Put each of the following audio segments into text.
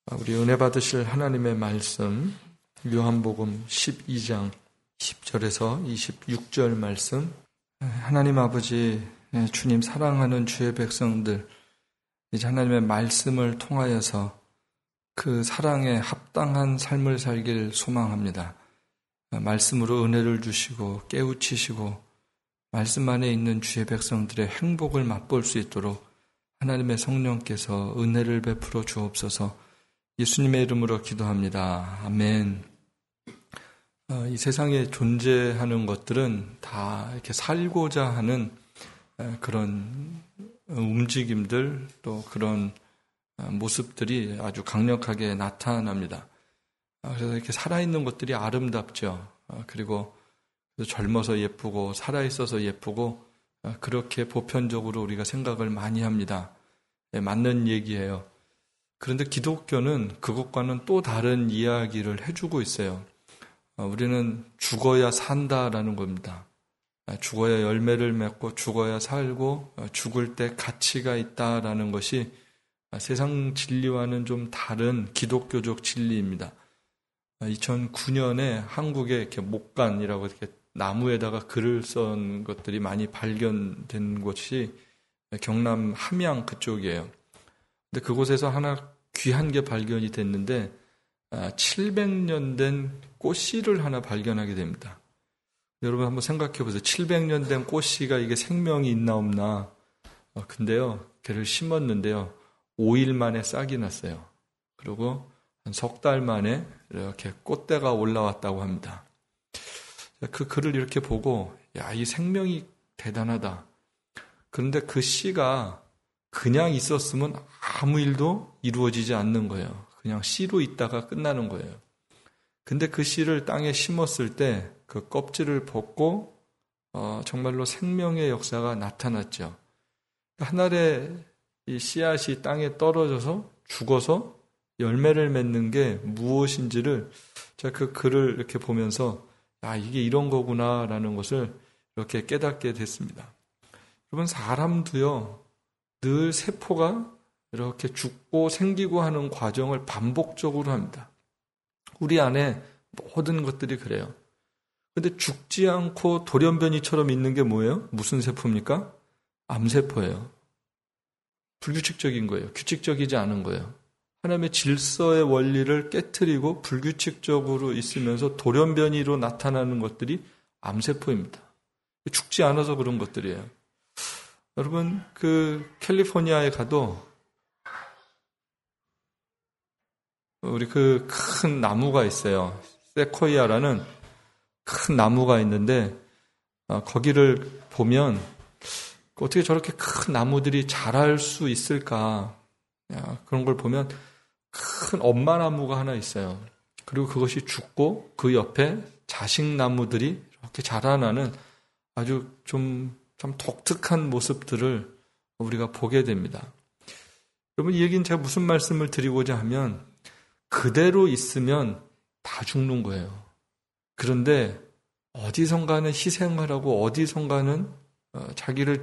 우리 은혜 받으실 하나님의 말씀, 요한복음 12장 10절에서 26절 말씀. 하나님 아버지, 주님 사랑하는 주의 백성들, 이제 하나님의 말씀을 통하여서 그 사랑에 합당한 삶을 살길 소망합니다. 말씀으로 은혜를 주시고 깨우치시고 말씀 안에 있는 주의 백성들의 행복을 맛볼 수 있도록 하나님의 성령께서 은혜를 베풀어 주옵소서. 예수님의 이름으로 기도합니다. 아멘. 이 세상에 존재하는 것들은 다 이렇게 살고자 하는 그런 움직임들, 또 그런 모습들이 아주 강력하게 나타납니다. 그래서 이렇게 살아있는 것들이 아름답죠. 그리고 젊어서 예쁘고 살아있어서 예쁘고 그렇게 보편적으로 우리가 생각을 많이 합니다. 맞는 얘기예요. 그런데 기독교는 그것과는 또 다른 이야기를 해주고 있어요. 우리는 죽어야 산다라는 겁니다. 죽어야 열매를 맺고 죽어야 살고 죽을 때 가치가 있다라는 것이 세상 진리와는 좀 다른 기독교적 진리입니다. 2009년에 한국에 이렇게 목간이라고 이렇게 나무에다가 글을 쓴 것들이 많이 발견된 곳이 경남 함양 그쪽이에요. 근데 그곳에서 하나 귀한 게 발견이 됐는데 700년 된 꽃씨를 하나 발견하게 됩니다. 여러분 한번 생각해 보세요. 700년 된 꽃씨가 이게 생명이 있나 없나. 근데요, 걔를 심었는데요, 5일 만에 싹이 났어요. 그리고 한 석 달 만에 이렇게 꽃대가 올라왔다고 합니다. 그 글을 이렇게 보고, 야, 이 생명이 대단하다. 그런데 그 씨가 그냥 있었으면 아무 일도 이루어지지 않는 거예요. 그냥 씨로 있다가 끝나는 거예요. 근데 그 씨를 땅에 심었을 때 그 껍질을 벗고 정말로 생명의 역사가 나타났죠. 하늘에 이 씨앗이 땅에 떨어져서 죽어서 열매를 맺는 게 무엇인지를 제가 그 글을 이렇게 보면서 이게 이런 거구나라는 것을 이렇게 깨닫게 됐습니다. 여러분, 사람도요, 늘 세포가 이렇게 죽고 생기고 하는 과정을 반복적으로 합니다. 우리 안에 모든 것들이 그래요. 근데 죽지 않고 돌연변이처럼 있는 게 뭐예요? 무슨 세포입니까? 암세포예요. 불규칙적인 거예요. 규칙적이지 않은 거예요. 하나님의 질서의 원리를 깨트리고 불규칙적으로 있으면서 돌연변이로 나타나는 것들이 암세포입니다. 죽지 않아서 그런 것들이에요. 여러분, 그 캘리포니아에 가도 우리 그 큰 나무가 있어요. 세코이아라는 큰 나무가 있는데 거기를 보면 어떻게 저렇게 큰 나무들이 자랄 수 있을까? 그런 걸 보면 큰 엄마나무가 하나 있어요. 그리고 그것이 죽고 그 옆에 자식나무들이 이렇게 자라나는 아주 좀 참 독특한 모습들을 우리가 보게 됩니다. 여러분, 이 얘기는 제가 무슨 말씀을 드리고자 하면 그대로 있으면 다 죽는 거예요. 그런데 어디선가는 희생을 하고 어디선가는 자기를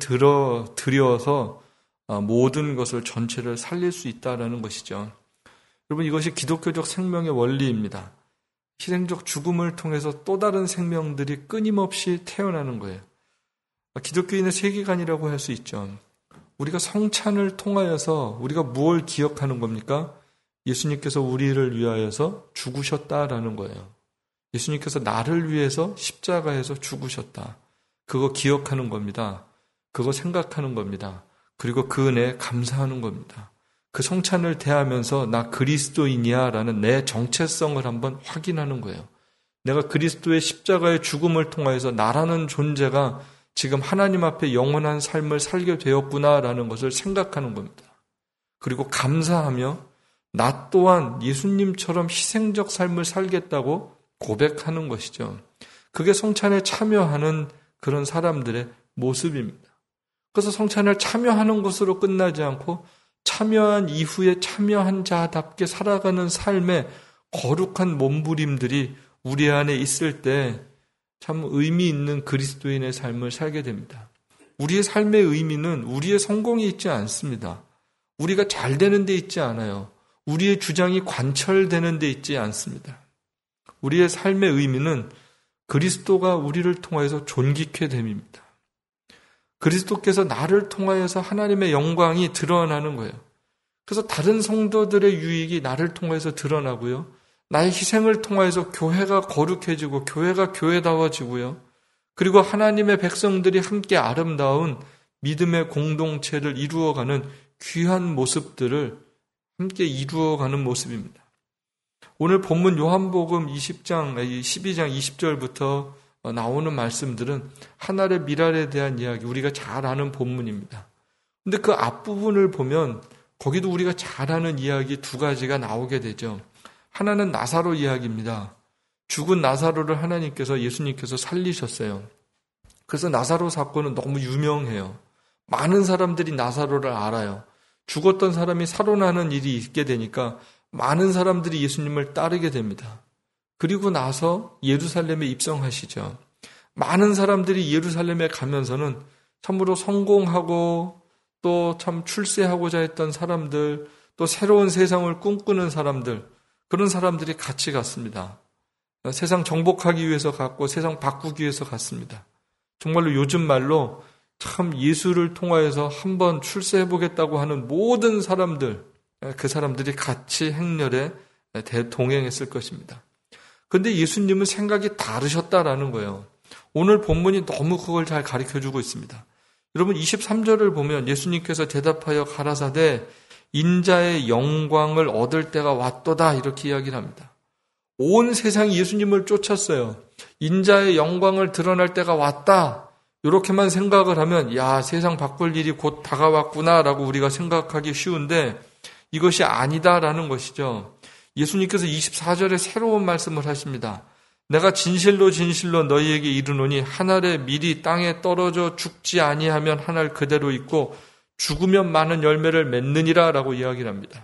들여서 모든 것을 전체를 살릴 수 있다는 것이죠. 여러분, 이것이 기독교적 생명의 원리입니다. 희생적 죽음을 통해서 또 다른 생명들이 끊임없이 태어나는 거예요. 기독교인의 세계관이라고 할 수 있죠. 우리가 성찬을 통하여서 우리가 무엇을 기억하는 겁니까? 예수님께서 우리를 위하여서 죽으셨다라는 거예요. 예수님께서 나를 위해서 십자가에서 죽으셨다. 그거 기억하는 겁니다. 그거 생각하는 겁니다. 그리고 그 은혜에 감사하는 겁니다. 그 성찬을 대하면서 나 그리스도인이야 라는 내 정체성을 한번 확인하는 거예요. 내가 그리스도의 십자가의 죽음을 통하여서 나라는 존재가 지금 하나님 앞에 영원한 삶을 살게 되었구나라는 것을 생각하는 겁니다. 그리고 감사하며 나 또한 예수님처럼 희생적 삶을 살겠다고 고백하는 것이죠. 그게 성찬에 참여하는 그런 사람들의 모습입니다. 그래서 성찬을 참여하는 것으로 끝나지 않고 참여한 이후에 참여한 자답게 살아가는 삶의 거룩한 몸부림들이 우리 안에 있을 때 참 의미 있는 그리스도인의 삶을 살게 됩니다. 우리의 삶의 의미는 우리의 성공이 있지 않습니다. 우리가 잘 되는 데 있지 않아요. 우리의 주장이 관철되는 데 있지 않습니다. 우리의 삶의 의미는 그리스도가 우리를 통하여서 존귀케 됨입니다. 그리스도께서 나를 통하여서 하나님의 영광이 드러나는 거예요. 그래서 다른 성도들의 유익이 나를 통해서 드러나고요. 나의 희생을 통해서 교회가 거룩해지고 교회가 교회다워지고요. 그리고 하나님의 백성들이 함께 아름다운 믿음의 공동체를 이루어가는 귀한 모습들을 함께 이루어가는 모습입니다. 오늘 본문 요한복음 12장 20절부터 나오는 말씀들은 하늘의 미랄에 대한 이야기, 우리가 잘 아는 본문입니다. 근데 그 앞부분을 보면 거기도 우리가 잘 아는 이야기 두 가지가 나오게 되죠. 하나는 나사로 이야기입니다. 죽은 나사로를 예수님께서 살리셨어요. 그래서 나사로 사건은 너무 유명해요. 많은 사람들이 나사로를 알아요. 죽었던 사람이 살아나는 일이 있게 되니까 많은 사람들이 예수님을 따르게 됩니다. 그리고 나서 예루살렘에 입성하시죠. 많은 사람들이 예루살렘에 가면서는 참으로 성공하고 또 참 출세하고자 했던 사람들, 또 새로운 세상을 꿈꾸는 사람들, 그런 사람들이 같이 갔습니다. 세상 정복하기 위해서 갔고 세상 바꾸기 위해서 갔습니다. 정말로 요즘 말로 참 예수를 통하여서 한번 출세해보겠다고 하는 모든 사람들, 그 사람들이 같이 행렬에 동행했을 것입니다. 그런데 예수님은 생각이 다르셨다라는 거예요. 오늘 본문이 너무 그걸 잘 가르쳐주고 있습니다. 여러분 23절을 보면 예수님께서 대답하여 가라사대 인자의 영광을 얻을 때가 왔도다 이렇게 이야기를 합니다. 온 세상이 예수님을 쫓았어요. 인자의 영광을 드러날 때가 왔다. 이렇게만 생각을 하면 야, 세상 바꿀 일이 곧 다가왔구나라고 우리가 생각하기 쉬운데 이것이 아니다라는 것이죠. 예수님께서 24절에 새로운 말씀을 하십니다. 내가 진실로 진실로 너희에게 이르노니 한 알의 밀이 땅에 떨어져 죽지 아니하면 한 알 그대로 있고 죽으면 많은 열매를 맺느니라 라고 이야기를 합니다.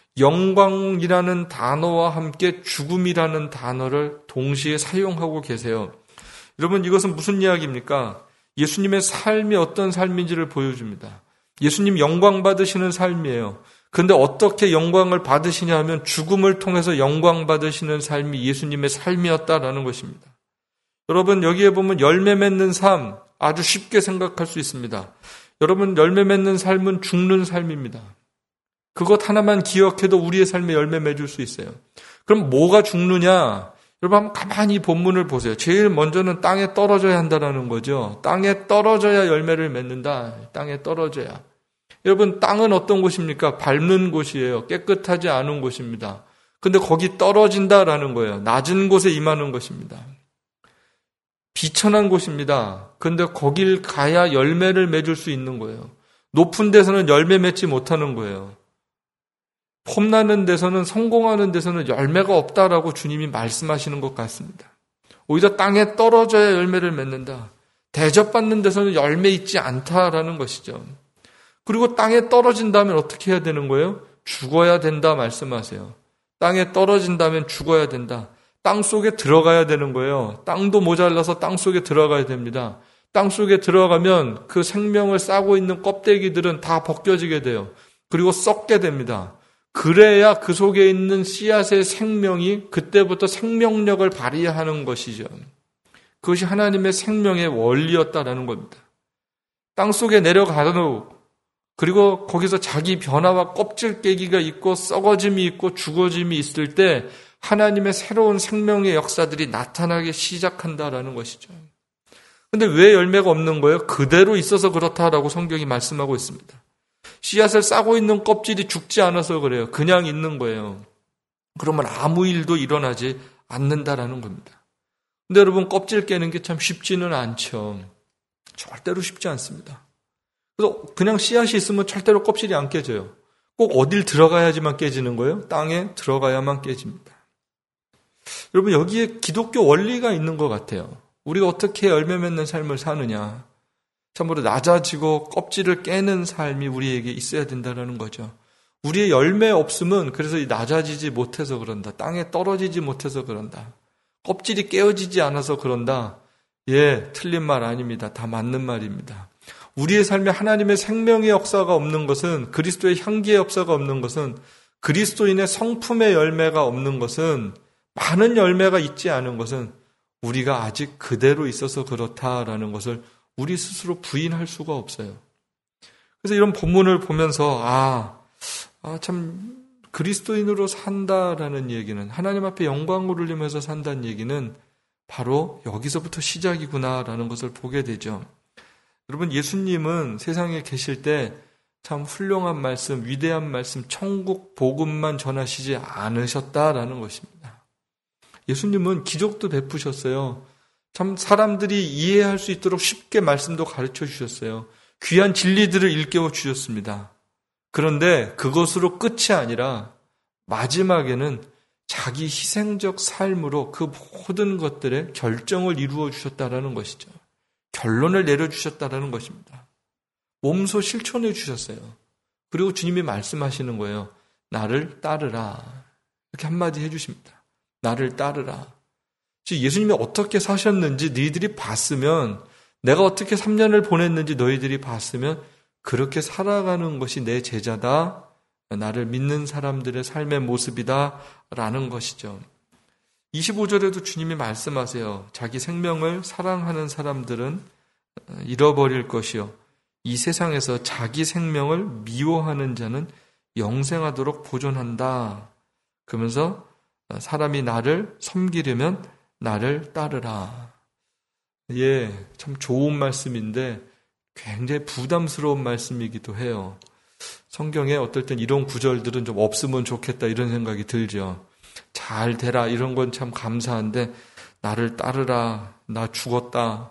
영광이라는 단어와 함께 죽음이라는 단어를 동시에 사용하고 계세요. 여러분 이것은 무슨 이야기입니까? 예수님의 삶이 어떤 삶인지를 보여줍니다. 예수님 영광 받으시는 삶이에요. 그런데 어떻게 영광을 받으시냐 하면 죽음을 통해서 영광 받으시는 삶이 예수님의 삶이었다라는 것입니다. 여러분 여기에 보면 열매 맺는 삶 아주 쉽게 생각할 수 있습니다. 여러분 열매 맺는 삶은 죽는 삶입니다. 그것 하나만 기억해도 우리의 삶에 열매 맺을 수 있어요. 그럼 뭐가 죽느냐? 여러분 한번 가만히 본문을 보세요. 제일 먼저는 땅에 떨어져야 한다는 거죠. 땅에 떨어져야 열매를 맺는다. 땅에 떨어져야. 여러분 땅은 어떤 곳입니까? 밟는 곳이에요. 깨끗하지 않은 곳입니다. 근데 거기 떨어진다라는 거예요. 낮은 곳에 임하는 것입니다. 비천한 곳입니다. 근데 거길 가야 열매를 맺을 수 있는 거예요. 높은 데서는 열매 맺지 못하는 거예요. 폼나는 데서는 성공하는 데서는 열매가 없다라고 주님이 말씀하시는 것 같습니다. 오히려 땅에 떨어져야 열매를 맺는다. 대접받는 데서는 열매 있지 않다라는 것이죠. 그리고 땅에 떨어진다면 어떻게 해야 되는 거예요? 죽어야 된다 말씀하세요. 땅에 떨어진다면 죽어야 된다. 땅 속에 들어가야 되는 거예요. 땅도 모자라서 땅 속에 들어가야 됩니다. 땅 속에 들어가면 그 생명을 싸고 있는 껍데기들은 다 벗겨지게 돼요. 그리고 썩게 됩니다. 그래야 그 속에 있는 씨앗의 생명이 그때부터 생명력을 발휘하는 것이죠. 그것이 하나님의 생명의 원리였다라는 겁니다. 땅 속에 내려가도 그리고 거기서 자기 변화와 껍질 깨기가 있고 썩어짐이 있고 죽어짐이 있을 때 하나님의 새로운 생명의 역사들이 나타나기 시작한다라는 것이죠. 그런데 왜 열매가 없는 거예요? 그대로 있어서 그렇다라고 성경이 말씀하고 있습니다. 씨앗을 싸고 있는 껍질이 죽지 않아서 그래요. 그냥 있는 거예요. 그러면 아무 일도 일어나지 않는다라는 겁니다. 근데 여러분 껍질 깨는 게 참 쉽지는 않죠. 절대로 쉽지 않습니다. 그래서 그냥 씨앗이 있으면 절대로 껍질이 안 깨져요. 꼭 어딜 들어가야지만 깨지는 거예요. 땅에 들어가야만 깨집니다. 여러분 여기에 기독교 원리가 있는 것 같아요. 우리가 어떻게 열매 맺는 삶을 사느냐. 참으로 낮아지고 껍질을 깨는 삶이 우리에게 있어야 된다는 거죠. 우리의 열매 없음은 그래서 낮아지지 못해서 그런다. 땅에 떨어지지 못해서 그런다. 껍질이 깨어지지 않아서 그런다. 예, 틀린 말 아닙니다. 다 맞는 말입니다. 우리의 삶에 하나님의 생명의 역사가 없는 것은, 그리스도의 향기의 역사가 없는 것은 그리스도인의 성품의 열매가 없는 것은, 많은 열매가 있지 않은 것은 우리가 아직 그대로 있어서 그렇다라는 것을 우리 스스로 부인할 수가 없어요. 그래서 이런 본문을 보면서 참 그리스도인으로 산다라는 얘기는, 하나님 앞에 영광을 돌리면서 산다는 얘기는 바로 여기서부터 시작이구나라는 것을 보게 되죠. 여러분, 예수님은 세상에 계실 때 참 훌륭한 말씀, 위대한 말씀, 천국 복음만 전하시지 않으셨다라는 것입니다. 예수님은 기적도 베푸셨어요. 참 사람들이 이해할 수 있도록 쉽게 말씀도 가르쳐 주셨어요. 귀한 진리들을 일깨워 주셨습니다. 그런데 그것으로 끝이 아니라 마지막에는 자기 희생적 삶으로 그 모든 것들의 결정을 이루어 주셨다라는 것이죠. 결론을 내려주셨다라는 것입니다. 몸소 실천해 주셨어요. 그리고 주님이 말씀하시는 거예요. 나를 따르라. 이렇게 한마디 해주십니다. 나를 따르라. 예수님이 어떻게 사셨는지 너희들이 봤으면, 내가 어떻게 3년을 보냈는지 너희들이 봤으면 그렇게 살아가는 것이 내 제자다. 나를 믿는 사람들의 삶의 모습이다. 라는 것이죠. 25절에도 주님이 말씀하세요. 자기 생명을 사랑하는 사람들은 잃어버릴 것이요. 이 세상에서 자기 생명을 미워하는 자는 영생하도록 보존한다. 그러면서 사람이 나를 섬기려면 나를 따르라. 참 좋은 말씀인데 굉장히 부담스러운 말씀이기도 해요. 성경에 어떨 땐 이런 구절들은 좀 없으면 좋겠다 이런 생각이 들죠. 잘 되라 이런 건 참 감사한데, 나를 따르라, 나 죽었다,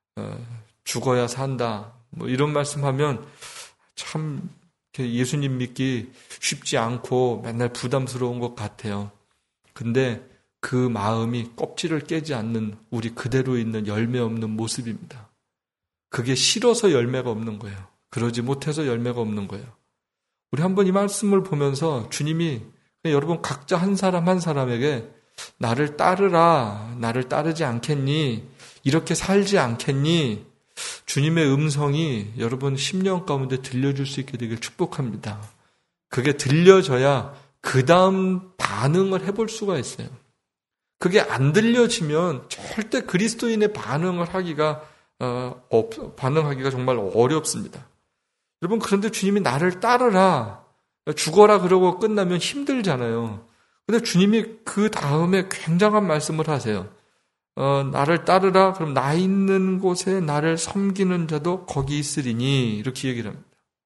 죽어야 산다, 이런 말씀하면 참 예수님 믿기 쉽지 않고 맨날 부담스러운 것 같아요. 근데 그 마음이 껍질을 깨지 않는 우리 그대로 있는 열매 없는 모습입니다. 그게 싫어서 열매가 없는 거예요. 그러지 못해서 열매가 없는 거예요. 우리 한번 이 말씀을 보면서 주님이 여러분 각자 한 사람 한 사람에게 나를 따르라, 나를 따르지 않겠니? 이렇게 살지 않겠니? 주님의 음성이 여러분 10년 가운데 들려줄 수 있게 되길 축복합니다. 그게 들려져야 그 다음 반응을 해볼 수가 있어요. 그게 안 들려지면 절대 그리스도인의 반응하기가 정말 어렵습니다. 여러분, 그런데 주님이 나를 따르라, 죽어라 그러고 끝나면 힘들잖아요. 근데 주님이 그 다음에 굉장한 말씀을 하세요. 나를 따르라, 그럼 나 있는 곳에 나를 섬기는 자도 거기 있으리니, 이렇게 얘기를 합니다.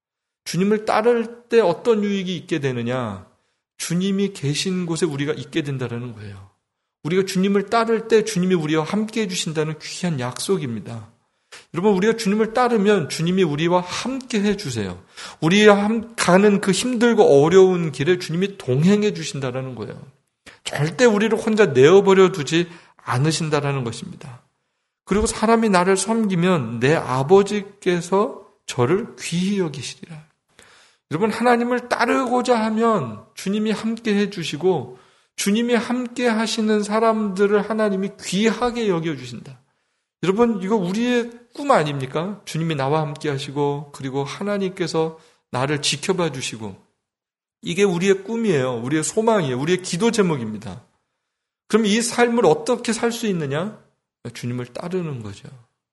주님을 따를 때 어떤 유익이 있게 되느냐? 주님이 계신 곳에 우리가 있게 된다는 거예요. 우리가 주님을 따를 때 주님이 우리와 함께 해주신다는 귀한 약속입니다. 여러분, 우리가 주님을 따르면 주님이 우리와 함께 해주세요. 우리와 가는 그 힘들고 어려운 길에 주님이 동행해 주신다는 거예요. 절대 우리를 혼자 내어버려 두지 않으신다라는 것입니다. 그리고 사람이 나를 섬기면 내 아버지께서 저를 귀히 여기시리라. 여러분, 하나님을 따르고자 하면 주님이 함께 해주시고, 주님이 함께 하시는 사람들을 하나님이 귀하게 여겨주신다. 여러분, 이거 우리의 꿈 아닙니까? 주님이 나와 함께 하시고, 그리고 하나님께서 나를 지켜봐 주시고, 이게 우리의 꿈이에요. 우리의 소망이에요. 우리의 기도 제목입니다. 그럼 이 삶을 어떻게 살 수 있느냐? 주님을 따르는 거죠.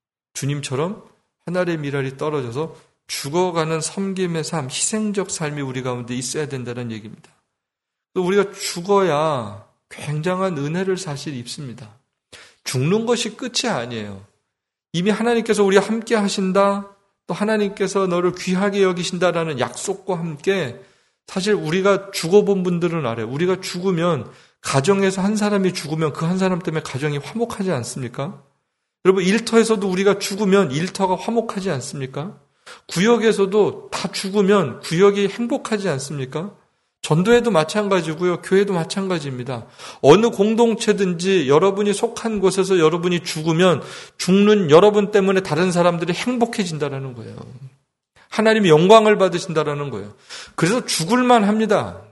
주님처럼 하늘의 미랄이 떨어져서 죽어가는 섬김의 삶, 희생적 삶이 우리 가운데 있어야 된다는 얘기입니다. 또 우리가 죽어야 굉장한 은혜를 사실 입습니다. 죽는 것이 끝이 아니에요. 이미 하나님께서 우리와 함께 하신다, 또 하나님께서 너를 귀하게 여기신다라는 약속과 함께, 사실 우리가 죽어본 분들은 알아요. 우리가 죽으면, 가정에서 한 사람이 죽으면 그 한 사람 때문에 가정이 화목하지 않습니까? 여러분, 일터에서도 우리가 죽으면 일터가 화목하지 않습니까? 구역에서도 다 죽으면 구역이 행복하지 않습니까? 전도회도 마찬가지고요. 교회도 마찬가지입니다. 어느 공동체든지 여러분이 속한 곳에서 여러분이 죽으면 죽는 여러분 때문에 다른 사람들이 행복해진다는 거예요. 하나님이 영광을 받으신다는 거예요. 그래서 죽을만 합니다.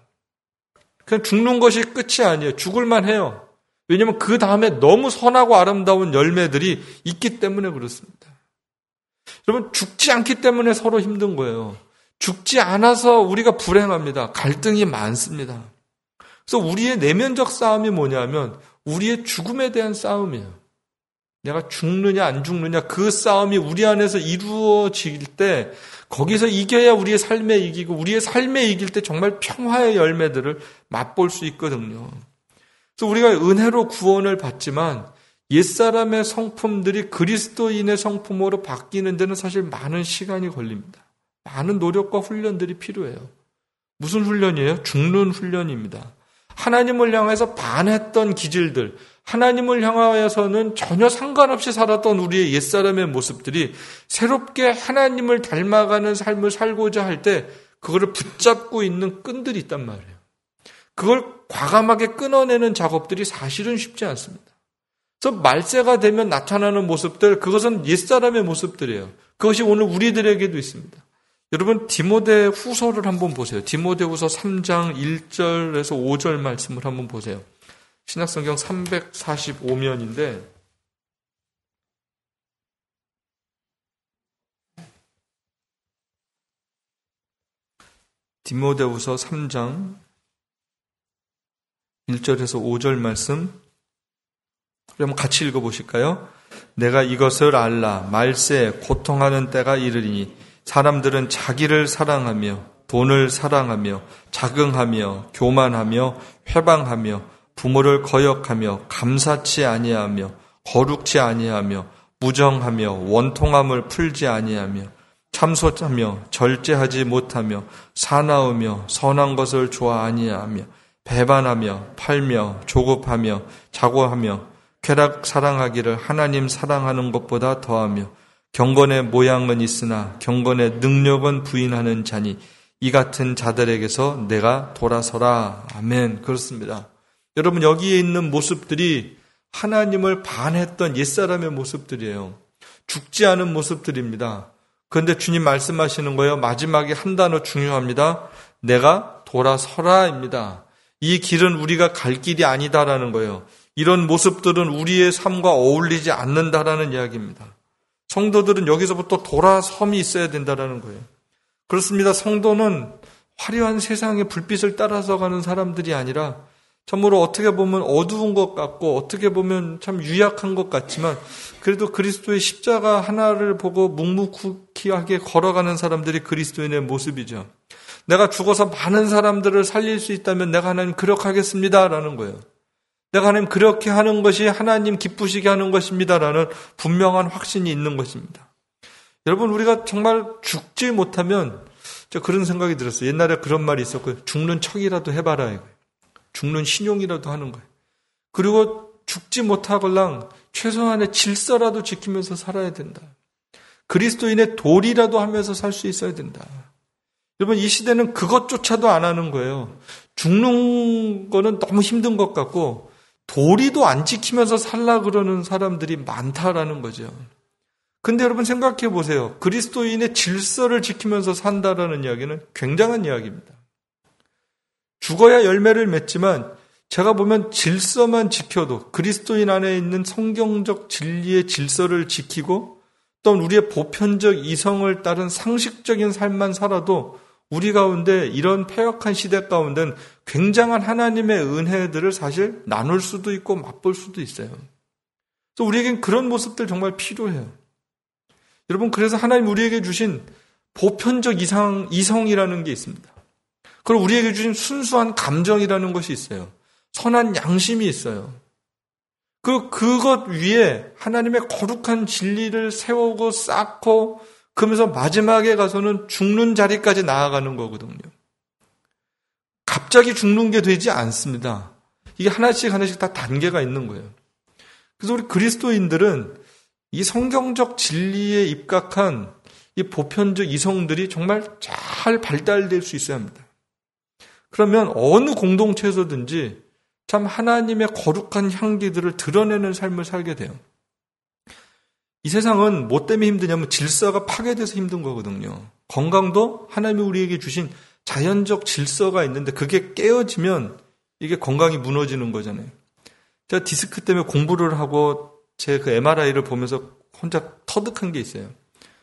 그냥 죽는 것이 끝이 아니에요. 죽을만 해요. 왜냐하면 그 다음에 너무 선하고 아름다운 열매들이 있기 때문에 그렇습니다. 여러분, 죽지 않기 때문에 서로 힘든 거예요. 죽지 않아서 우리가 불행합니다. 갈등이 많습니다. 그래서 우리의 내면적 싸움이 뭐냐면 우리의 죽음에 대한 싸움이에요. 내가 죽느냐 안 죽느냐 그 싸움이 우리 안에서 이루어질 때 거기서 이겨야 우리의 삶에 이기고 우리의 삶에 이길 때 정말 평화의 열매들을 맛볼 수 있거든요. 그래서 우리가 은혜로 구원을 받지만 옛사람의 성품들이 그리스도인의 성품으로 바뀌는 데는 사실 많은 시간이 걸립니다. 많은 노력과 훈련들이 필요해요. 무슨 훈련이에요? 죽는 훈련입니다. 하나님을 향해서 반했던 기질들, 하나님을 향하여서는 전혀 상관없이 살았던 우리의 옛사람의 모습들이 새롭게 하나님을 닮아가는 삶을 살고자 할 때 그거를 붙잡고 있는 끈들이 있단 말이에요. 그걸 과감하게 끊어내는 작업들이 사실은 쉽지 않습니다. 그래서 말세가 되면 나타나는 모습들, 그것은 옛사람의 모습들이에요. 그것이 오늘 우리들에게도 있습니다. 여러분 디모데 후서를 한번 보세요. 디모데 후서 3장 1절에서 5절 말씀을 한번 보세요. 신약성경 345면인데 디모데 후서 3장 1절에서 5절 말씀 한번 같이 읽어보실까요? 내가 이것을 알라. 말세에 고통하는 때가 이르리니 사람들은 자기를 사랑하며 돈을 사랑하며 자긍하며 교만하며 회방하며 부모를 거역하며 감사치 아니하며 거룩치 아니하며 무정하며 원통함을 풀지 아니하며 참소하며 절제하지 못하며 사나우며 선한 것을 좋아 아니하며 배반하며 팔며 조급하며 자고하며 쾌락 사랑하기를 하나님 사랑하는 것보다 더하며 경건의 모양은 있으나 경건의 능력은 부인하는 자니 이 같은 자들에게서 내가 돌아서라. 아멘. 그렇습니다. 여러분 여기에 있는 모습들이 하나님을 반했던 옛사람의 모습들이에요. 죽지 않은 모습들입니다. 그런데 주님 말씀하시는 거예요. 마지막에 한 단어 중요합니다. 내가 돌아서라입니다. 이 길은 우리가 갈 길이 아니다라는 거예요. 이런 모습들은 우리의 삶과 어울리지 않는다라는 이야기입니다. 성도들은 여기서부터 돌아섬이 있어야 된다라는 거예요. 그렇습니다. 성도는 화려한 세상의 불빛을 따라서 가는 사람들이 아니라 참으로 어떻게 보면 어두운 것 같고 어떻게 보면 참 유약한 것 같지만 그래도 그리스도의 십자가 하나를 보고 묵묵히하게 걸어가는 사람들이 그리스도인의 모습이죠. 내가 죽어서 많은 사람들을 살릴 수 있다면 내가 하나님 그렇게 하겠습니다라는 거예요. 내가 하나님 그렇게 하는 것이 하나님 기쁘시게 하는 것입니다라는 분명한 확신이 있는 것입니다. 여러분 우리가 정말 죽지 못하면 저 그런 생각이 들었어요. 옛날에 그런 말이 있었고요. 죽는 척이라도 해봐라 이거예요. 죽는 신용이라도 하는 거예요. 그리고 죽지 못하걸랑 최소한의 질서라도 지키면서 살아야 된다. 그리스도인의 도리라도 하면서 살 수 있어야 된다. 여러분 이 시대는 그것조차도 안 하는 거예요. 죽는 거는 너무 힘든 것 같고 도리도 안 지키면서 살라 그러는 사람들이 많다라는 거죠. 근데 여러분 생각해 보세요. 그리스도인의 질서를 지키면서 산다라는 이야기는 굉장한 이야기입니다. 죽어야 열매를 맺지만 제가 보면 질서만 지켜도 그리스도인 안에 있는 성경적 진리의 질서를 지키고 또는 우리의 보편적 이성을 따른 상식적인 삶만 살아도 우리 가운데 이런 패역한 시대 가운데는 굉장한 하나님의 은혜들을 사실 나눌 수도 있고 맛볼 수도 있어요. 그래서 우리에겐 그런 모습들 정말 필요해요. 여러분 그래서 하나님 우리에게 주신 보편적 이성이라는 게 있습니다. 그리고 우리에게 주신 순수한 감정이라는 것이 있어요. 선한 양심이 있어요. 그것 위에 하나님의 거룩한 진리를 세우고 쌓고 그러면서 마지막에 가서는 죽는 자리까지 나아가는 거거든요. 갑자기 죽는 게 되지 않습니다. 이게 하나씩 다 단계가 있는 거예요. 그래서 우리 그리스도인들은 이 성경적 진리에 입각한 이 보편적 이성들이 정말 잘 발달될 수 있어야 합니다. 그러면 어느 공동체에서든지 참 하나님의 거룩한 향기들을 드러내는 삶을 살게 돼요. 이 세상은 뭐 때문에 힘드냐면 질서가 파괴돼서 힘든 거거든요. 건강도 하나님이 우리에게 주신 자연적 질서가 있는데 그게 깨어지면 이게 건강이 무너지는 거잖아요. 제가 디스크 때문에 공부를 하고 제 그 MRI를 보면서 혼자 터득한 게 있어요.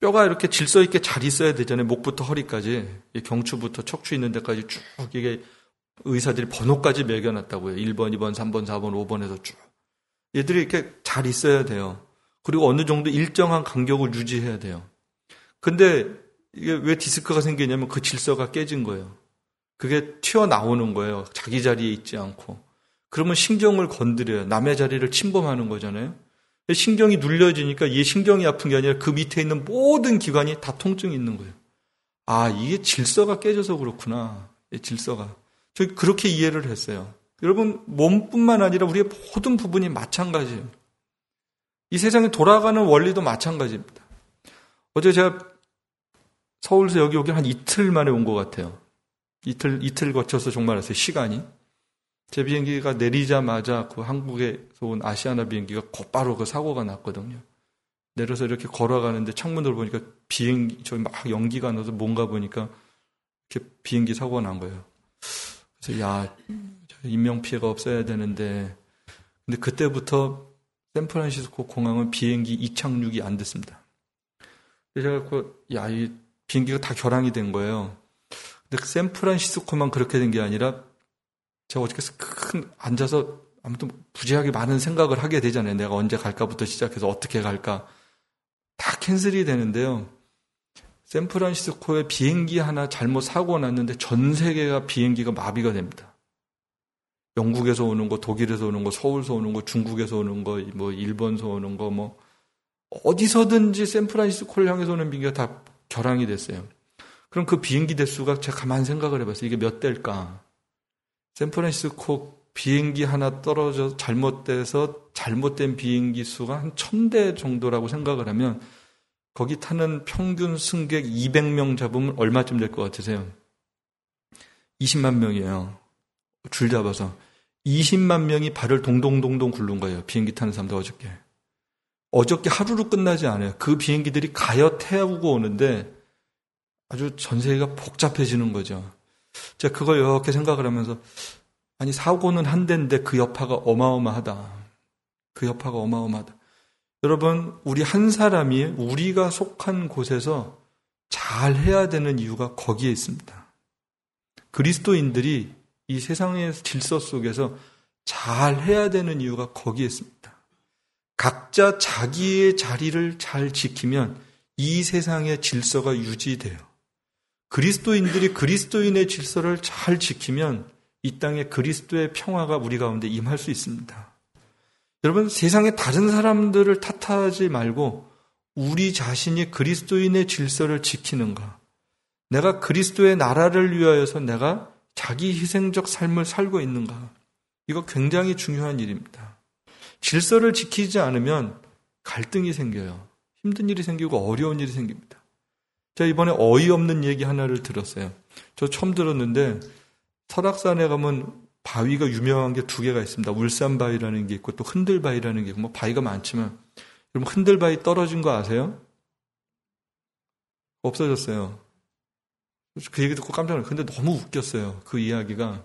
뼈가 이렇게 질서 있게 잘 있어야 되잖아요. 목부터 허리까지, 경추부터 척추 있는 데까지 쭉 이게 의사들이 번호까지 매겨놨다고요. 1번, 2번, 3번, 4번, 5번에서 쭉. 얘들이 이렇게 잘 있어야 돼요. 그리고 어느 정도 일정한 간격을 유지해야 돼요. 근데 이게 왜 디스크가 생기냐면 그 질서가 깨진 거예요. 그게 튀어나오는 거예요. 자기 자리에 있지 않고. 그러면 신경을 건드려요. 남의 자리를 침범하는 거잖아요. 신경이 눌려지니까 이 신경이 아픈 게 아니라 그 밑에 있는 모든 기관이 다 통증이 있는 거예요. 아, 이게 질서가 깨져서 그렇구나. 질서가. 저 그렇게 이해를 했어요. 여러분, 몸뿐만 아니라 우리의 모든 부분이 마찬가지예요. 이 세상에 돌아가는 원리도 마찬가지입니다. 어제 제가 서울에서 여기 오기 한 이틀 만에 온 것 같아요. 이틀 거쳐서 정말 왔어요. 시간이. 제 비행기가 내리자마자 그 한국에서 온 아시아나 비행기가 곧바로 그 사고가 났거든요. 내려서 이렇게 걸어가는데 창문으로 보니까 비행기, 저기 막 연기가 나서 뭔가 보니까 이렇게 비행기 사고가 난 거예요. 그래서 야, 인명피해가 없어야 되는데, 근데 그때부터 샌프란시스코 공항은 비행기 이착륙이 안 됐습니다. 그래서 제가 이 비행기가 다 결항이 된 거예요. 근데 샌프란시스코만 그렇게 된 게 아니라 제가 어떻게 앉아서 아무튼 부지하게 많은 생각을 하게 되잖아요. 내가 언제 갈까부터 시작해서 어떻게 갈까. 다 캔슬이 되는데요. 샌프란시스코에 비행기 하나 잘못 사고 났는데 전 세계가 비행기가 마비가 됩니다. 영국에서 오는 거, 독일에서 오는 거, 서울에서 오는 거, 중국에서 오는 거, 뭐 일본에서 오는 거, 뭐 어디서든지 샌프란시스코를 향해서 오는 비행기가 다 결항이 됐어요. 그럼 그 비행기 대수가 제가 가만 생각을 해봤어요. 이게 몇 대일까? 샌프란시스코 비행기 하나 떨어져 잘못돼서 잘못된 비행기 수가 한 1000대 정도라고 생각을 하면 거기 타는 평균 승객 200명 잡으면 얼마쯤 될 것 같으세요? 20만 명이에요. 줄 잡아서. 20만 명이 발을 동동동동 굴른 거예요. 비행기 타는 사람들 어저께. 어저께 하루로 끝나지 않아요. 그 비행기들이 가여 태우고 오는데 아주 전 세계가 복잡해지는 거죠. 제가 그걸 이렇게 생각을 하면서 아니 사고는 한 대인데 그 여파가 어마어마하다. 그 여파가 어마어마하다. 여러분, 우리 한 사람이 우리가 속한 곳에서 잘 해야 되는 이유가 거기에 있습니다. 그리스도인들이 이 세상의 질서 속에서 잘 해야 되는 이유가 거기에 있습니다. 각자 자기의 자리를 잘 지키면 이 세상의 질서가 유지돼요. 그리스도인들이 그리스도인의 질서를 잘 지키면 이 땅에 그리스도의 평화가 우리 가운데 임할 수 있습니다. 여러분, 세상의 다른 사람들을 탓하지 말고 우리 자신이 그리스도인의 질서를 지키는가? 내가 그리스도의 나라를 위하여서 내가 자기 희생적 삶을 살고 있는가? 이거 굉장히 중요한 일입니다. 질서를 지키지 않으면 갈등이 생겨요. 힘든 일이 생기고 어려운 일이 생깁니다. 제가 이번에 어이없는 얘기 하나를 들었어요. 저 처음 들었는데 설악산에 가면 바위가 유명한 게 2개가 있습니다. 울산바위라는 게 있고 또 흔들바위라는 게 있고 뭐 바위가 많지만 여러분 흔들바위 떨어진 거 아세요? 없어졌어요. 그 얘기 듣고 깜짝 놀랐어요. 근데 너무 웃겼어요. 그 이야기가.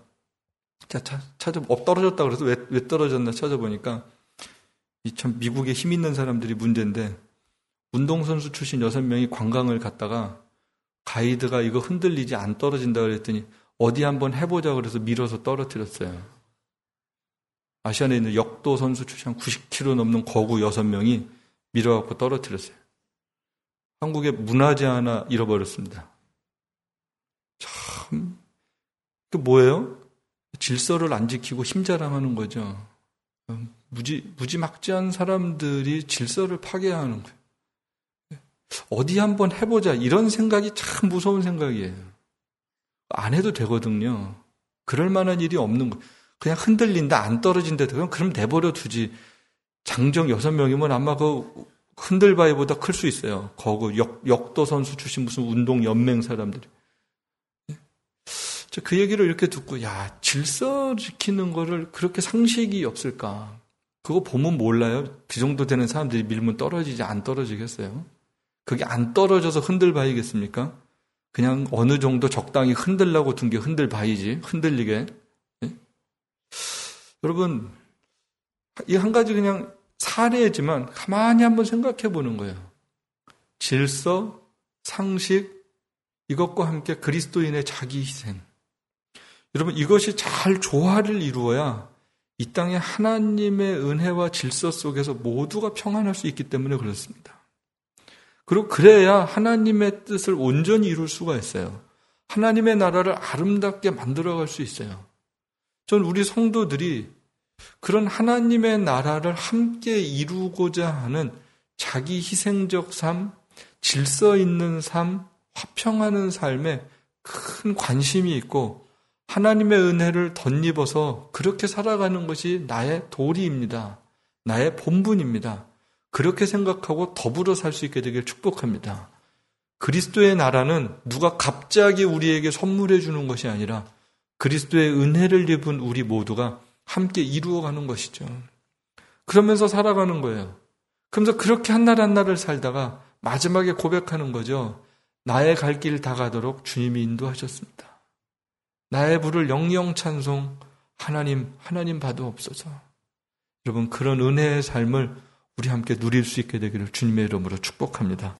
떨어졌다 그래서 왜 떨어졌나 찾아보니까 이 참 미국에 힘 있는 사람들이 문제인데 운동선수 출신 6명이 관광을 갔다가 가이드가 이거 흔들리지 안 떨어진다 그랬더니 어디 한번 해보자 그래서 밀어서 떨어뜨렸어요. 아시아에 있는 역도 선수 출신 90kg 넘는 거구 6명이 밀어갖고 떨어뜨렸어요. 한국에 문화재 하나 잃어버렸습니다. 참, 그 뭐예요? 질서를 안 지키고 힘자랑하는 거죠. 무지막지한 사람들이 질서를 파괴하는 거예요. 어디 한번 해보자 이런 생각이 참 무서운 생각이에요. 안 해도 되거든요. 그럴 만한 일이 없는 거. 그냥 흔들린다 안 떨어진다 그럼 내버려 두지. 장정 6명이면 아마 그 흔들바위보다 클 수 있어요. 거기 역도 선수 출신 무슨 운동 연맹 사람들이. 그 얘기를 이렇게 듣고 질서 지키는 거를 그렇게 상식이 없을까. 그거 보면 몰라요. 그 정도 되는 사람들이 밀면 떨어지지 안 떨어지겠어요. 그게 안 떨어져서 흔들바위겠습니까? 그냥 어느 정도 적당히 흔들라고 둔 게 흔들바위지. 흔들리게. 예? 여러분, 이 한 가지 그냥 사례지만 가만히 한번 생각해 보는 거예요. 질서, 상식, 이것과 함께 그리스도인의 자기 희생. 여러분, 이것이 잘 조화를 이루어야 이 땅에 하나님의 은혜와 질서 속에서 모두가 평안할 수 있기 때문에 그렇습니다. 그리고 그래야 하나님의 뜻을 온전히 이룰 수가 있어요. 하나님의 나라를 아름답게 만들어갈 수 있어요. 전 우리 성도들이 그런 하나님의 나라를 함께 이루고자 하는 자기 희생적 삶, 질서 있는 삶, 화평하는 삶에 큰 관심이 있고 하나님의 은혜를 덧입어서 그렇게 살아가는 것이 나의 도리입니다. 나의 본분입니다. 그렇게 생각하고 더불어 살 수 있게 되길 축복합니다. 그리스도의 나라는 누가 갑자기 우리에게 선물해 주는 것이 아니라 그리스도의 은혜를 입은 우리 모두가 함께 이루어가는 것이죠. 그러면서 살아가는 거예요. 그러면서 그렇게 한 날 한 날을 살다가 마지막에 고백하는 거죠. 나의 갈 길 다 가도록 주님이 인도하셨습니다. 나의 부를 영영 찬송 하나님 받으옵소서. 여러분, 그런 은혜의 삶을 우리 함께 누릴 수 있게 되기를 주님의 이름으로 축복합니다.